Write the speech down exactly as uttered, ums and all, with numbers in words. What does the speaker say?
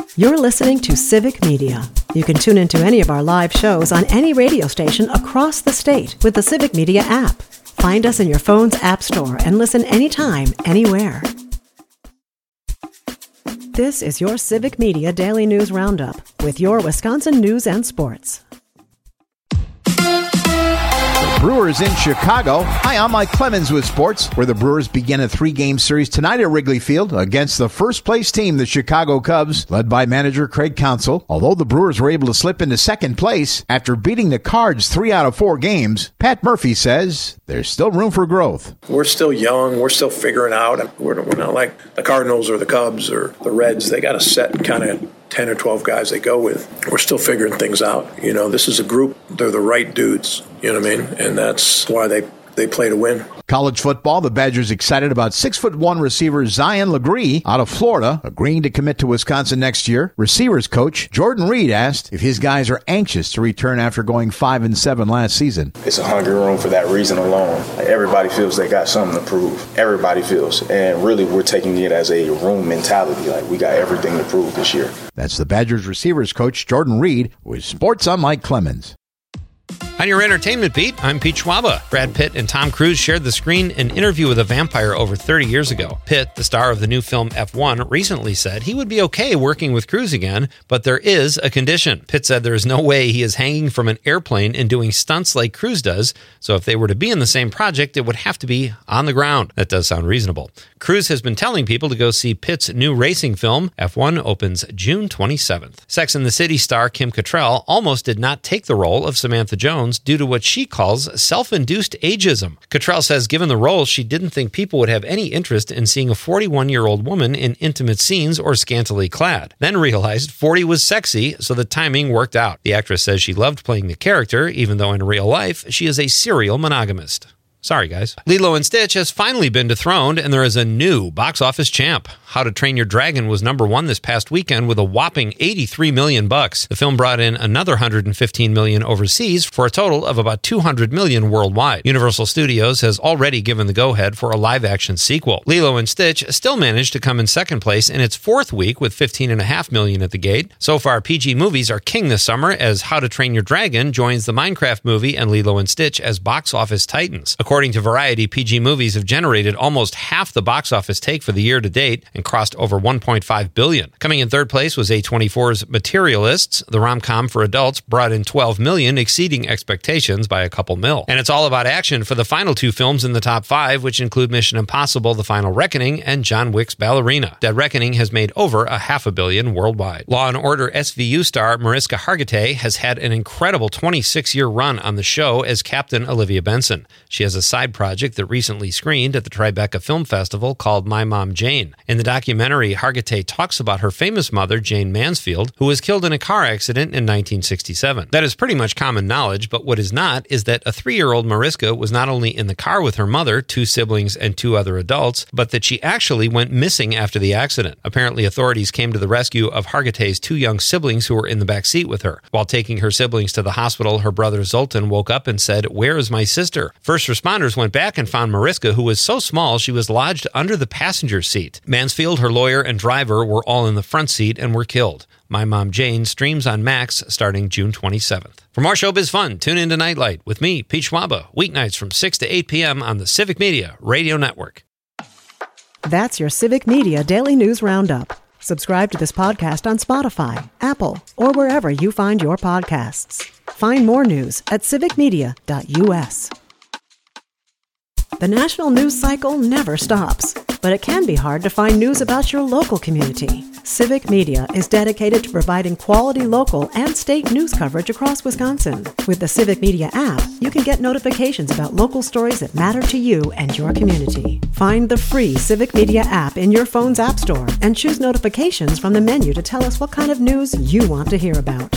You're listening to Civic Media. You can tune into any of our live shows on any radio station across the state with the Civic Media app. Find us in your phone's app store and listen anytime, anywhere. This is your Civic Media Daily News Roundup with your Wisconsin news and sports. Brewers in Chicago. Hi, I'm Mike Clemens with sports, where the Brewers begin a three-game series tonight at Wrigley Field against the first-place team, the Chicago Cubs, led by manager Craig Counsell. Although the Brewers were able to slip into second place after beating the Cards three out of four games, Pat Murphy says there's still room for growth. We're still young. We're still figuring out. We're, we're not like the Cardinals or the Cubs or the Reds. They got a set kind of ten or twelve guys they go with. We're still figuring things out. You know, this is a group. They're the right dudes. You know what I mean? And that's why they, they play to win. College football, the Badgers excited about six foot one receiver Zion Legree out of Florida, agreeing to commit to Wisconsin next year. Receivers coach Jordan Reed asked if his guys are anxious to return after going five and seven last season. It's a hungry room for that reason alone. Like, everybody feels they got something to prove. Everybody feels. And really, we're taking it as a room mentality. Like, we got everything to prove this year. That's the Badgers receivers coach Jordan Reed with Sports on Mike Clemens. On your entertainment beat, I'm Pete Schwaba. Brad Pitt and Tom Cruise shared the screen in Interview with a Vampire over thirty years ago. Pitt, the star of the new film F one, recently said he would be okay working with Cruise again, but there is a condition. Pitt said there is no way he is hanging from an airplane and doing stunts like Cruise does, so if they were to be in the same project, it would have to be on the ground. That does sound reasonable. Cruise has been telling people to go see Pitt's new racing film. F one opens June twenty-seventh. Sex and the City star Kim Cattrall almost did not take the role of Samantha Jones due to what she calls self-induced ageism. Cattrall says given the role, she didn't think people would have any interest in seeing a forty-one-year-old woman in intimate scenes or scantily clad. Then realized forty was sexy, so the timing worked out. The actress says she loved playing the character, even though in real life, she is a serial monogamist. Sorry, guys. Lilo and Stitch has finally been dethroned, and there is a new box office champ. How to Train Your Dragon was number one this past weekend with a whopping eighty-three million bucks. The film brought in another one hundred fifteen million overseas for a total of about two hundred million worldwide. Universal Studios has already given the go-ahead for a live-action sequel. Lilo and Stitch still managed to come in second place in its fourth week with fifteen point five million at the gate. So far, P G movies are king this summer as How to Train Your Dragon joins the Minecraft movie and Lilo and Stitch as box office titans. According to Variety, P G movies have generated almost half the box office take for the year to date and crossed over one point five billion dollars. Coming in third place was A twenty-four's Materialists. The rom-com for adults brought in twelve million dollars, exceeding expectations by a couple mil. And it's all about action for the final two films in the top five, which include Mission Impossible: The Final Reckoning and John Wick's Ballerina. Dead Reckoning has made over a half a billion worldwide. Law and Order S V U star Mariska Hargitay has had an incredible twenty-six-year run on the show as Captain Olivia Benson. She has a side project that recently screened at the Tribeca Film Festival called My Mom Jane. In the documentary, Hargitay talks about her famous mother, Jane Mansfield, who was killed in a car accident in nineteen sixty-seven. That is pretty much common knowledge, but what is not is that a three-year-old Mariska was not only in the car with her mother, two siblings, and two other adults, but that she actually went missing after the accident. Apparently, authorities came to the rescue of Hargitay's two young siblings who were in the back seat with her. While taking her siblings to the hospital, her brother Zoltan woke up and said, "Where is my sister?" First responders went back and found Mariska, who was so small she was lodged under the passenger seat. Mansfield, her lawyer, and driver were all in the front seat and were killed. My Mom Jane streams on Max starting June twenty-seventh. For more showbiz fun, tune in to Nightlight with me, Pete Schwaba, weeknights from six to eight p.m. on the Civic Media Radio Network. That's your Civic Media Daily News Roundup. Subscribe to this podcast on Spotify, Apple, or wherever you find your podcasts. Find more news at civic media dot u s. The national news cycle never stops, but it can be hard to find news about your local community. Civic Media is dedicated to providing quality local and state news coverage across Wisconsin. With the Civic Media app, you can get notifications about local stories that matter to you and your community. Find the free Civic Media app in your phone's app store and choose notifications from the menu to tell us what kind of news you want to hear about.